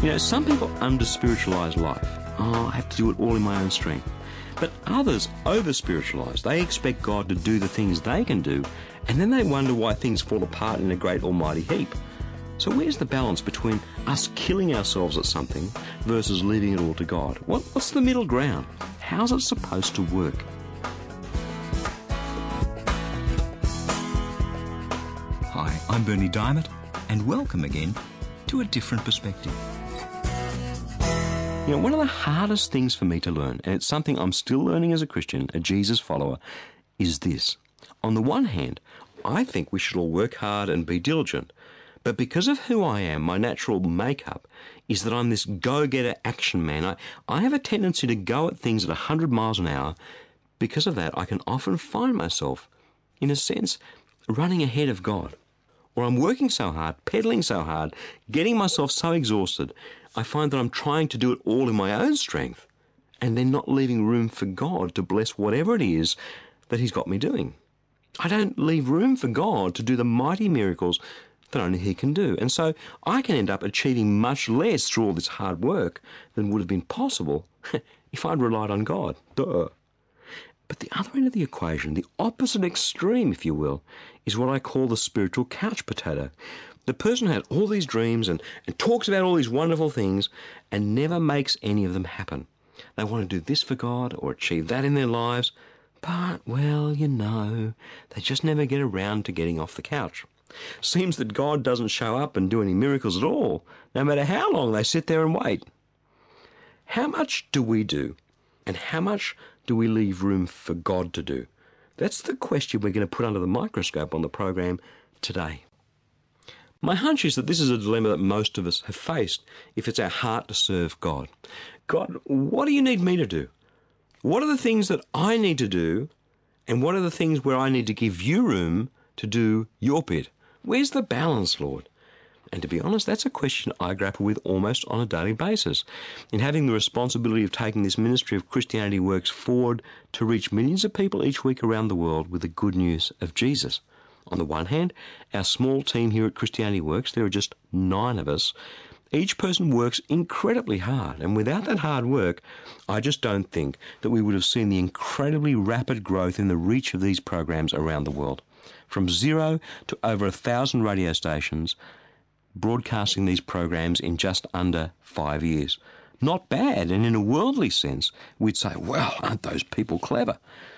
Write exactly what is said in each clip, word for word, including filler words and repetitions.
You know, some people under-spiritualise life. Oh, I have to do it all in my own strength. But others over-spiritualise. They expect God to do the things they can do, and then they wonder why things fall apart in a great almighty heap. So where's the balance between us killing ourselves at something versus leaving it all to God? What, what's the middle ground? How's it supposed to work? Hi, I'm Bernie Diamond, and welcome again to A Different Perspective. You know, one of the hardest things for me to learn, and it's something I'm still learning as a Christian, a Jesus follower, is this. On the one hand, I think we should all work hard and be diligent, but because of who I am, my natural makeup is that I'm this go-getter action man. I, I have a tendency to go at things at one hundred miles an hour. Because of that, I can often find myself, in a sense, running ahead of God. Or I'm working so hard, pedaling so hard, getting myself so exhausted, I find that I'm trying to do it all in my own strength and then not leaving room for God to bless whatever it is that He's got me doing. I don't leave room for God to do the mighty miracles that only He can do. And so I can end up achieving much less through all this hard work than would have been possible if I'd relied on God. Duh. But the other end of the equation, the opposite extreme, if you will, is what I call the spiritual couch potato. The person who has all these dreams and, and talks about all these wonderful things and never makes any of them happen. They want to do this for God or achieve that in their lives, but, well, you know, they just never get around to getting off the couch. Seems that God doesn't show up and do any miracles at all, no matter how long they sit there and wait. How much do we do? And how much do we leave room for God to do? That's the question we're going to put under the microscope on the program today. My hunch is that this is a dilemma that most of us have faced if it's our heart to serve God. God, what do you need me to do? What are the things that I need to do? And what are the things where I need to give you room to do your bit? Where's the balance, Lord? And to be honest, that's a question I grapple with almost on a daily basis. In having the responsibility of taking this ministry of Christianity Works forward to reach millions of people each week around the world with the good news of Jesus. On the one hand, our small team here at Christianity Works, there are just nine of us. Each person works incredibly hard, and without that hard work, I just don't think that we would have seen the incredibly rapid growth in the reach of these programs around the world. From zero to over a thousand radio stations, broadcasting these programs in just under five years. Not bad, and in a worldly sense, we'd say, well, aren't those people clever?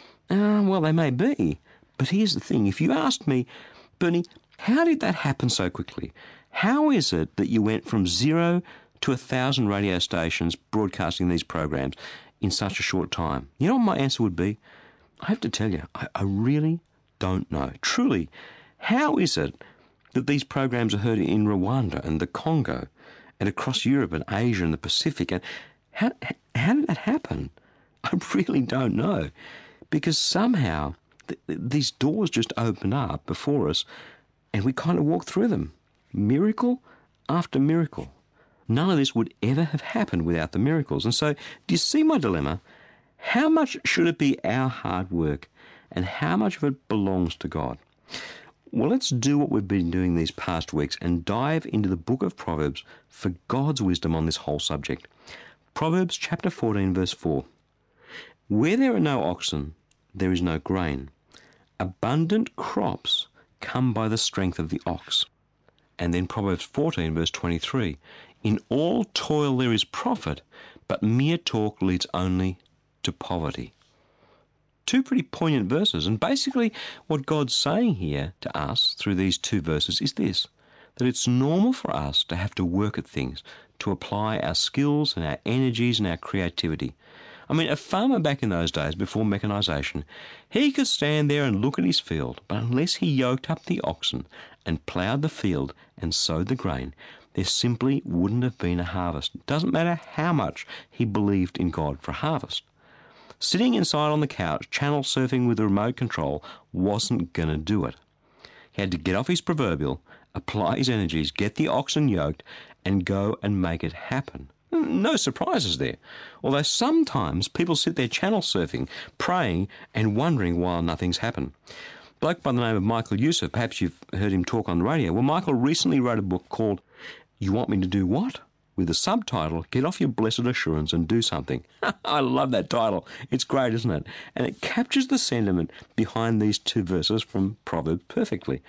Uh, well, they may be, but here's the thing. If you asked me, Bernie, how did that happen so quickly? How is it that you went from zero to a thousand radio stations broadcasting these programs in such a short time? You know what my answer would be? I have to tell you, I, I really don't know. Truly, how is it that these programs are heard in Rwanda and the Congo and across Europe and Asia and the Pacific? And how, how did that happen? I really don't know. Because somehow th- these doors just opened up before us and we kind of walked through them. Miracle after miracle. None of this would ever have happened without the miracles. And so, do you see my dilemma? How much should it be our hard work and how much of it belongs to God? Well, let's do what we've been doing these past weeks and dive into the book of Proverbs for God's wisdom on this whole subject. Proverbs chapter fourteen, verse four. Where there are no oxen, there is no grain. Abundant crops come by the strength of the ox. And then Proverbs fourteen, verse twenty-three. In all toil there is profit, but mere talk leads only to poverty. Two pretty poignant verses, and basically what God's saying here to us through these two verses is this, that it's normal for us to have to work at things, to apply our skills and our energies and our creativity. I mean, a farmer back in those days, before mechanisation, he could stand there and look at his field, but unless he yoked up the oxen and ploughed the field and sowed the grain, there simply wouldn't have been a harvest. It doesn't matter how much he believed in God for a harvest. Sitting inside on the couch, channel surfing with a remote control, wasn't going to do it. He had to get off his proverbial, apply his energies, get the oxen yoked, and go and make it happen. No surprises there. Although sometimes people sit there channel surfing, praying, and wondering why nothing's happened. A bloke by the name of Michael Youssef, perhaps you've heard him talk on the radio. Well, Michael recently wrote a book called You Want Me to Do What? with the subtitle, Get Off Your Blessed Assurance and Do Something. I love that title. It's great, isn't it? And it captures the sentiment behind these two verses from Proverbs perfectly.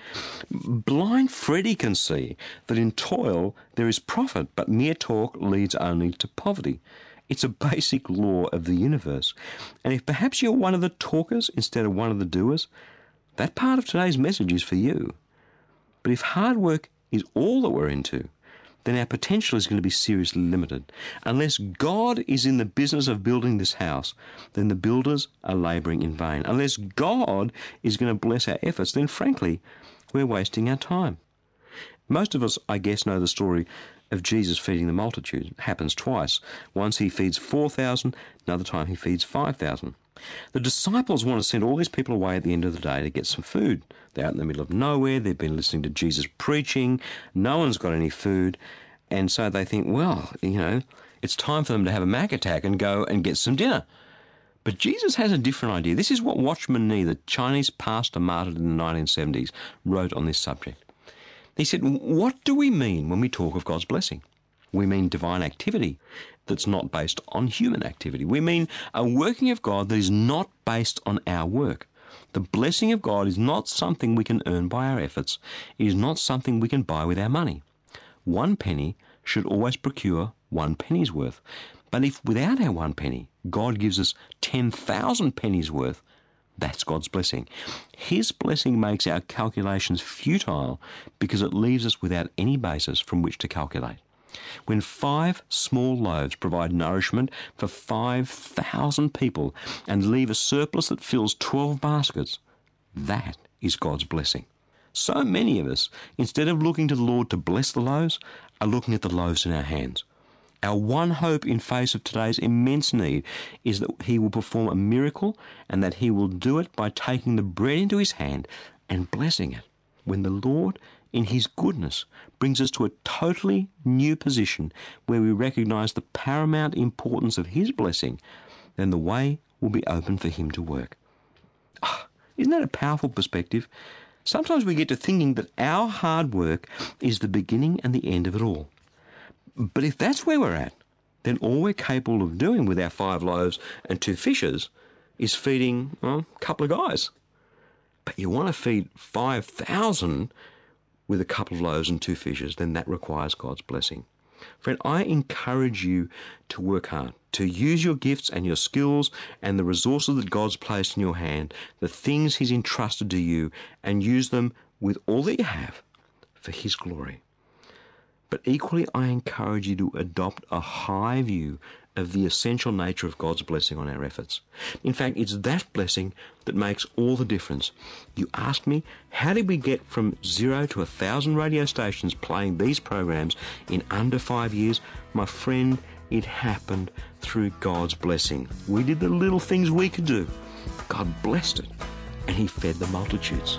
Blind Freddy can see that in toil there is profit, but mere talk leads only to poverty. It's a basic law of the universe. And if perhaps you're one of the talkers instead of one of the doers, that part of today's message is for you. But if hard work is all that we're into, then our potential is going to be seriously limited. Unless God is in the business of building this house, then the builders are labouring in vain. Unless God is going to bless our efforts, then frankly, we're wasting our time. Most of us, I guess, know the story of Jesus feeding the multitude. It happens twice. Once he feeds four thousand, another time he feeds five thousand. The disciples want to send all these people away at the end of the day to get some food. They're out in the middle of nowhere. They've been listening to Jesus preaching. No one's got any food. And so they think, well, you know, it's time for them to have a Mac attack and go and get some dinner. But Jesus has a different idea. This is what Watchman Nee, the Chinese pastor martyred in the nineteen seventies, wrote on this subject. He said, what do we mean when we talk of God's blessing? We mean divine activity that's not based on human activity. We mean a working of God that is not based on our work. The blessing of God is not something we can earn by our efforts. It is not something we can buy with our money. One penny should always procure one penny's worth. But if without our one penny, God gives us ten thousand pennies worth, that's God's blessing. His blessing makes our calculations futile because it leaves us without any basis from which to calculate. When five small loaves provide nourishment for five thousand people and leave a surplus that fills twelve baskets, that is God's blessing. So many of us, instead of looking to the Lord to bless the loaves, are looking at the loaves in our hands. Our one hope in face of today's immense need is that he will perform a miracle and that he will do it by taking the bread into his hand and blessing it. When the Lord, in his goodness, brings us to a totally new position where we recognize the paramount importance of his blessing, then the way will be open for him to work. Oh, isn't that a powerful perspective? Sometimes we get to thinking that our hard work is the beginning and the end of it all. But if that's where we're at, then all we're capable of doing with our five loaves and two fishes is feeding, well, a couple of guys. But you want to feed five thousand with a couple of loaves and two fishes, then that requires God's blessing. Friend, I encourage you to work hard, to use your gifts and your skills and the resources that God's placed in your hand, the things he's entrusted to you, and use them with all that you have for his glory. But equally, I encourage you to adopt a high view of the essential nature of God's blessing on our efforts. In fact, it's that blessing that makes all the difference. You ask me, how did we get from zero to a thousand radio stations playing these programs in under five years? My friend, it happened through God's blessing. We did the little things we could do. God blessed it, and he fed the multitudes.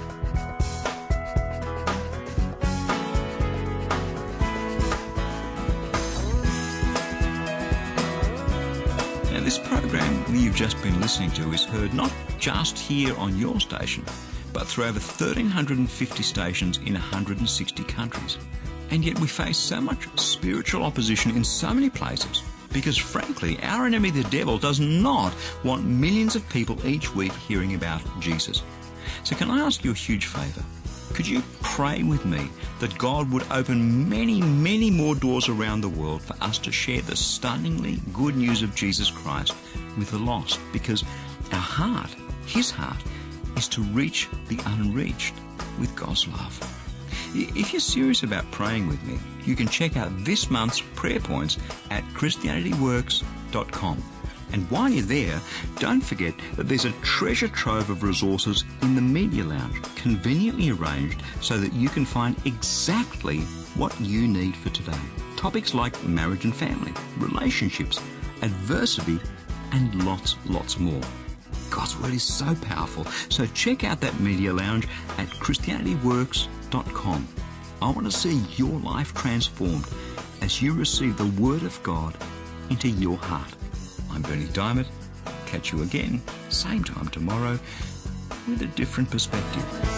This program that you've just been listening to is heard not just here on your station, but through over one thousand three hundred fifty stations in one hundred sixty countries. And yet we face so much spiritual opposition in so many places because, frankly, our enemy, the devil, does not want millions of people each week hearing about Jesus. So can I ask you a huge favour? Could you pray with me that God would open many, many more doors around the world for us to share the stunningly good news of Jesus Christ with the lost? Because our heart, his heart, is to reach the unreached with God's love. If you're serious about praying with me, you can check out this month's prayer points at christianity works dot com. And while you're there, don't forget that there's a treasure trove of resources in the Media Lounge, conveniently arranged so that you can find exactly what you need for today. Topics like marriage and family, relationships, adversity, and lots, lots more. God's Word is so powerful, so check out that Media Lounge at christianity works dot com. I want to see your life transformed as you receive the Word of God into your heart. I'm Bernie Diamond. Catch you again, same time tomorrow, with a different perspective.